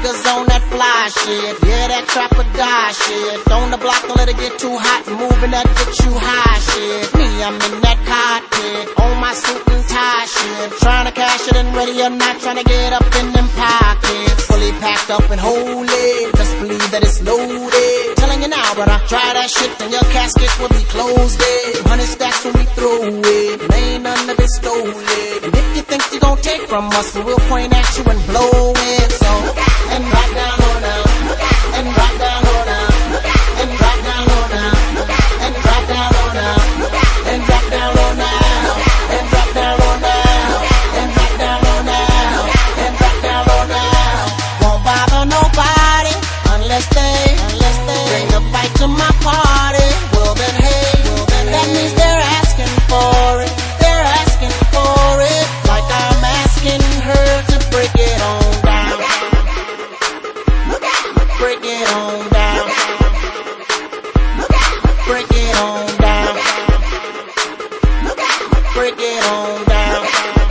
niggas on that fly shit. Yeah, that trap or die shit. On the block, don't let it get too hot. Moving that get you high shit. Me, I'm in that cockpit. On my suit and tie shit. Trying to cash it and ready or not. Trying to get up in them pockets. Fully packed up and holy. Just believe that it's loaded. Telling you now, brother, try that shit and your casket will be closed. 100 stacks when we throw it. And ain't none of it stolen. And if you think you gon' take from us, we'll point at you and blow it. So, and drop down low now. And drop down low now. And drop down low now. And drop down low now. And drop down low now. And drop down low now. And drop down low now. And drop down low now. Won't bother nobody unless they bring a fight to my party. Well then hey, that means they're asking for it. They're asking for it. Like I'm asking her to break it on down. Break it on down. Break it on down. Break it on down.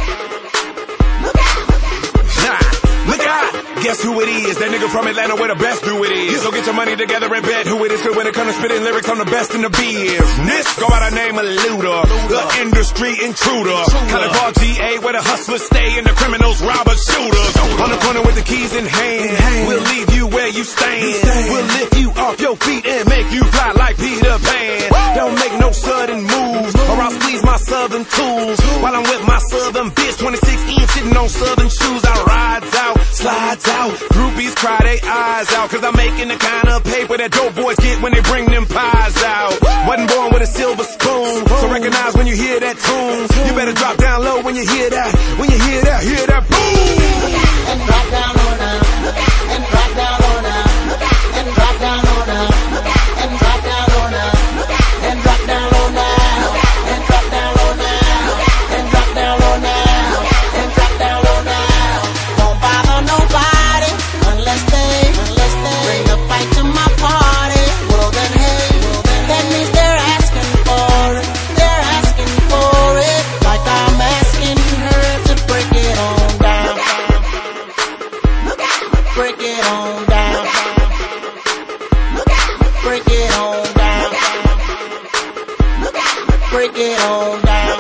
Look out! Guess who it is? That nigga from Atlanta where the best do it is. So get your money together and bet who it is. So when it comes to spitting lyrics, I'm the best in the business. Go by the name of Luda, the industry intruder. College Ball GA where the hustlers stay and the criminals rob or shooters. On the corner with the keys in hand, we'll leave you where you stand. We'll lift you off your feet and make you fly like Peter Pan. Don't make no sudden moves or I'll squeeze my southern tools. While I'm with my southern bitch, 26 inch sitting on southern shoes. I rides out, slides out, groupies cry they eyes out. Cause I'm making the kind of paper that dope boys get when they bring them pies out. Wasn't born with a silver spoon, so recognize when you hear that tune. You better drop down low when you hear that. When you hear that boom. And drop down low now. And drop down low now. And drop down low now. And drop down low now. And drop down low now. And drop down low now. And drop down low now. And drop down low now. Won't bother nobody unless they bring a fight to my party. Well then hey, that means they're asking for it. They're asking for it. Like I'm asking her to break it on down. Break it on down. Break it on down. Break it on down.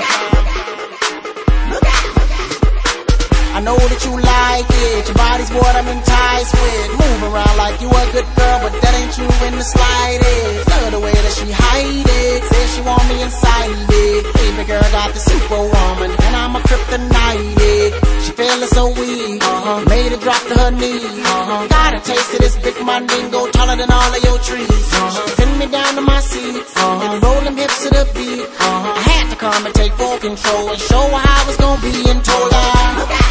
I know that you like it. Your body's what I'm enticed with. Move around like you a good girl, but that ain't you in the slightest. Love the way that she hide it. Says she want me inside it. Baby girl got the superwoman, and I'm a kryptonite. She feeling so weak, made her drop to her knees. Got a taste of this big mandingo, taller than all of your trees. Pin me down to my seat, and roll them hips to the beat. I had to come and take full control and show her how it's gonna be and told her